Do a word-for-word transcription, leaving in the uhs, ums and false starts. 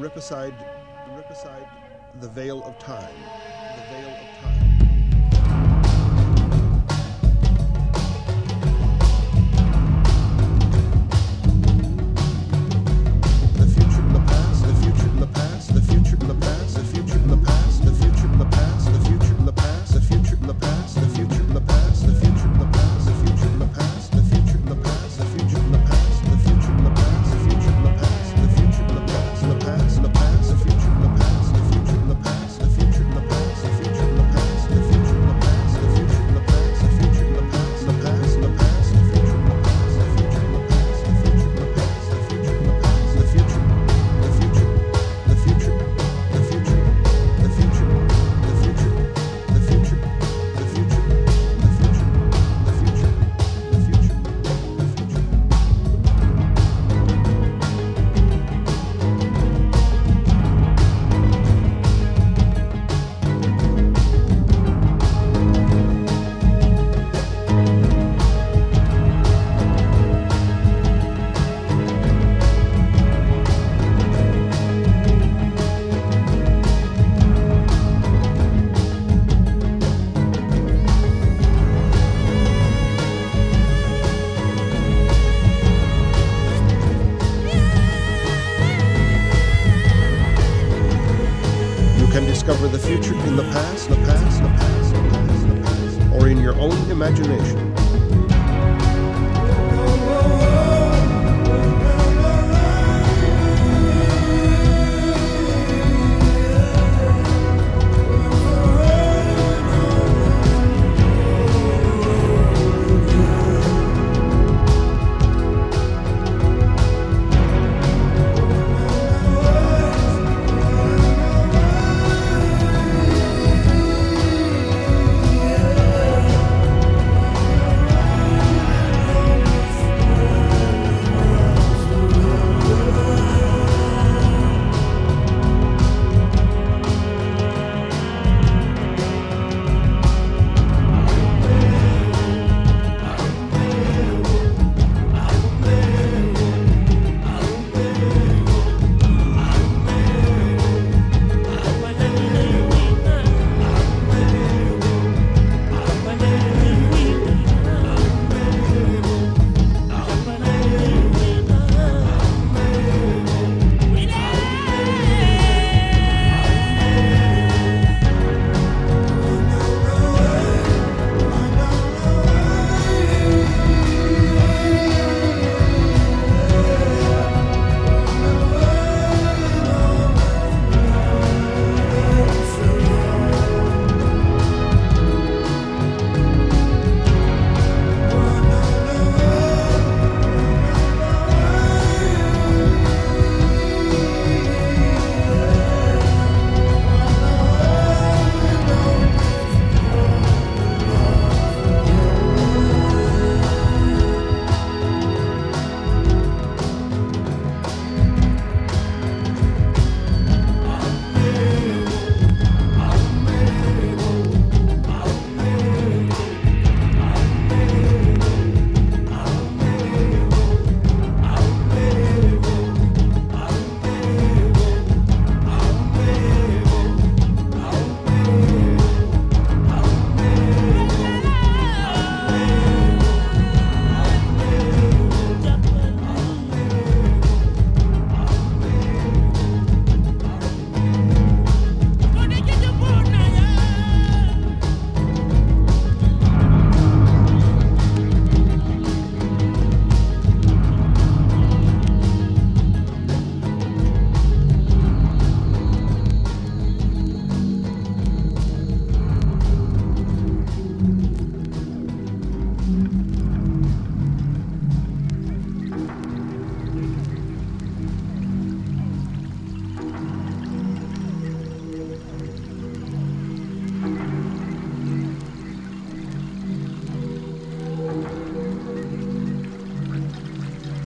rip aside, rip aside the veil of time, the veil of time. The future in the past, the future in the past, the future in the past, the future in the past, the future in the past, the future in the past, the future in the past, the future in the past, the future in the past, the future in the past, the future in the past, the future in the past, the future in the past, the future in the past, the future in the past, the past, the past, the future in the past, the future in the past, the future in the past, the future in the past, the future in the past, the future in the past, the future in the past, the past, the past, the future in the past, the future in the past, the future in the past, the future in the past, the future, the future, the future, the future, the future, the future, the future, the future, the future, the future, the future, the future. You can discover the future in the past, the past, the past, the past, the past, or in your own imagination.